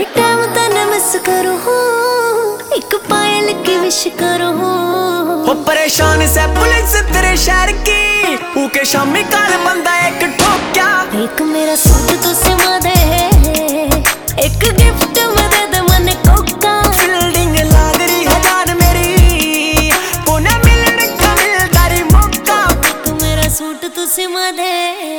Time तने miss करो एक पायल की विश करो। वो परेशान से पुलिस तेरे शहर की ऊके शामी काल बंदा एक ठोक्या। एक मेरा सूट तो सिमा दे एक गिफ्ट में दे दे मने कोका। फील्डिंग लाग रही है जान मेरी कोने मिलने का मिलता री मौका। एक मेरा सूट तो सिमा दे।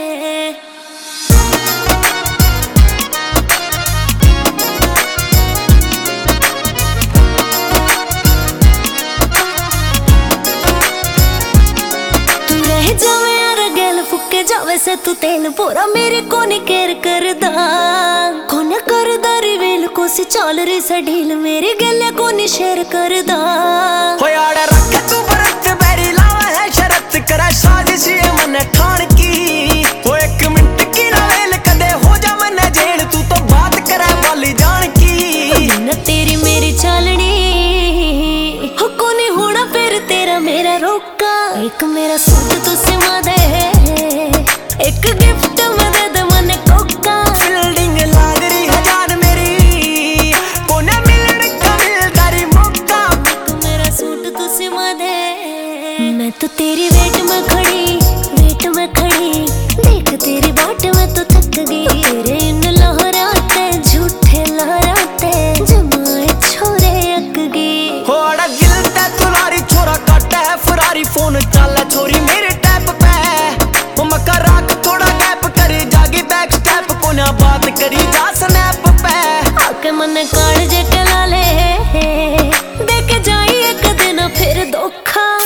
जावे यार गैल फुके जावे से तू तेल पूरा मेरे को नहीं केयर करदा। कोने करदा रिवील को सी चाल री सा ढील मेरे गले को नहीं शेयर करदा। हो यार रख तू बरत बेरी लावा है शरत करा साजिश ये मन ठान की। वो एक मिनट की रावेल कदे हो जा मन जेल तू तो बात करे वाली जान की। न तेरी मेरी चालनी हो को नहीं होना फिर तेरा मेरा रोका। एक मेरा सूट तो सिमा दे एक गिफ्ट में दे दे मने कोका। फील्डिंग लाग रही है जान मेरी कोने मिलने का मिलता री मौका। एक मेरा सूट तो सिमा दे। मैं तो तेरी वेट में खड़ी देख तेरी बाट में तो थक गई। तेरे इन लहराते झूठे लहराते जमाए छोरे अक गई। हो अड़ा गिलता तुलारी छोरा काटा है फरारी फोन चाला छोरी मेरे टैप पे। वो मक्का राख थोड़ा गैप करी जागी बैक स्टेप को ना बात करी जा स्नैप पे। आके मने काल जे के लाले देके जाई एक दिन फिर धोखा।